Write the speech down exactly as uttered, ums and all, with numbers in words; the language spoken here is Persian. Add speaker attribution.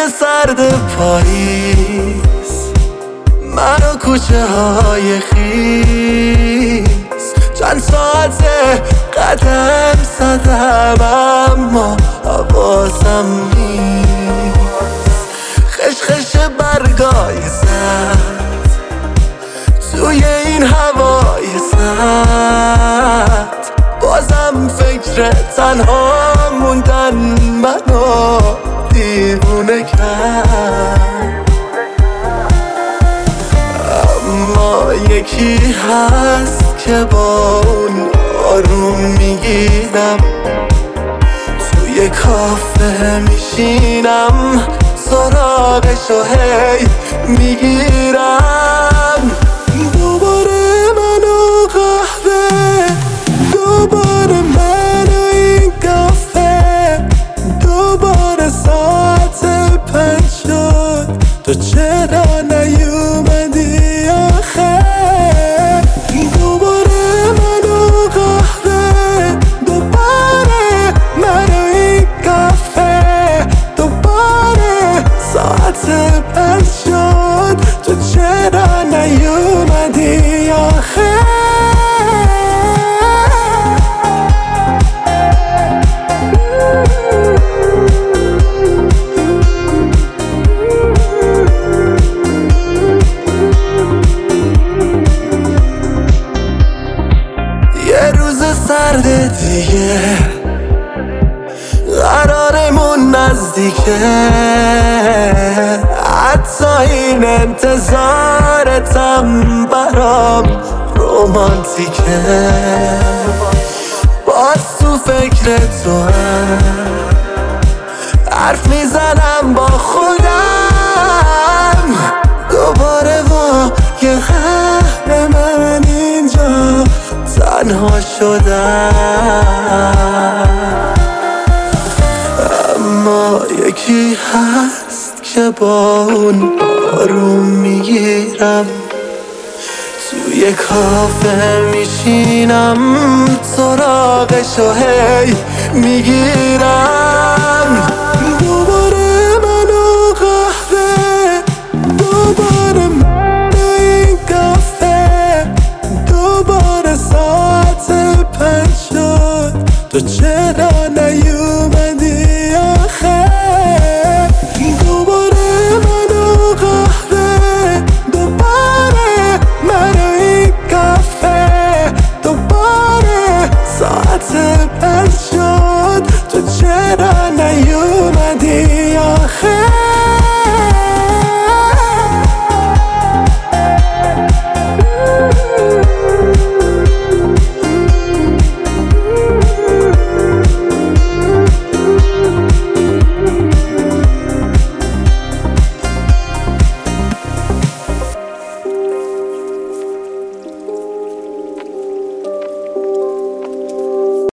Speaker 1: سرد پاییز، من و کوچه های خیس، چند ساعته قدم زدم اما حواسم نیست. خشخش برگای زد توی این هوای سرد، بازم فکر تنها موندن منو دیوونه کرد. اما یکی هست که با اون آروم میگیرم، توی کافه میشینم سراغشو هی میگیرم. دوباره منو قهوه، دوباره منو این کافه، دوباره ساعت پنج شد، تو چرا نیومدی آخه؟ دوباره منو قهوه، دوباره منو این کافه، دوباره ساعت پنج شد، تو چرا نیومدی آخه؟ سرد دیگه قرارمون نزدیکه، حتی این انتظارتم برام رومانتیکه. باز تو فکر تو هم حرف میزنم با خودم، دوباره با یه قهر من اینجا تنها شدم. اما یکی هست که با اون آروم میگیرم، توی کافه میشینم سراغشو هی میگیرم.